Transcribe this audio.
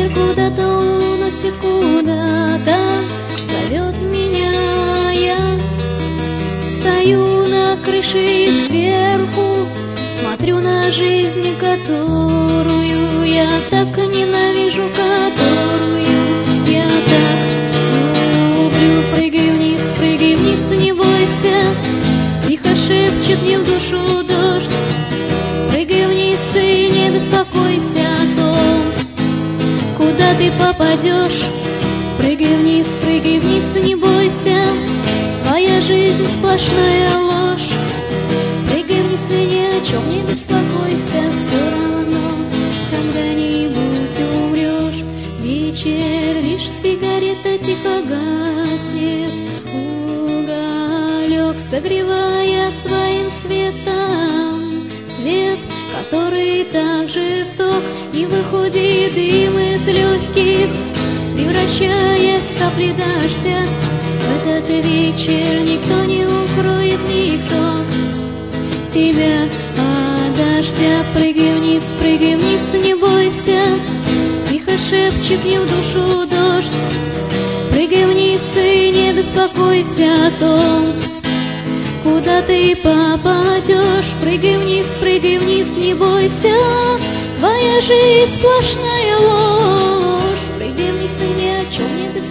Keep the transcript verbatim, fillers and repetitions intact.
куда-то уносит, куда-то зовет меня. Я стою на крыше и сверху смотрю на жизнь, которую я так ненавижу, которую я так люблю. Прыгай вниз, прыгай вниз, не бойся, тихо шепчет мне в душу дождь. Прыгай вниз и не беспокойся о том, куда ты попадешь. Прыгай вниз, прыгай вниз, не бойся, твоя жизнь сплошная ложь. Прыгай вниз и ни о чем не беспокойся, все равно когда-нибудь умрешь. Вечер, лишь сигарета тихо гаснет, уголек согревая своим светом. Свет, который так жесток, и выходит дым из легких, превращаясь в капли дождя. В этот вечер никто не укроет, никто тебя от дождя. Прыгай вниз, прыгай вниз, не бойся, тихо шепчет мне в душу дождь. Прыгай вниз и не беспокойся о том, куда ты попадешь. Прыгай вниз, прыгай вниз, не бойся, твоя жизнь сплошная ложь. Прыгай вниз и ни о чем не беспокойся.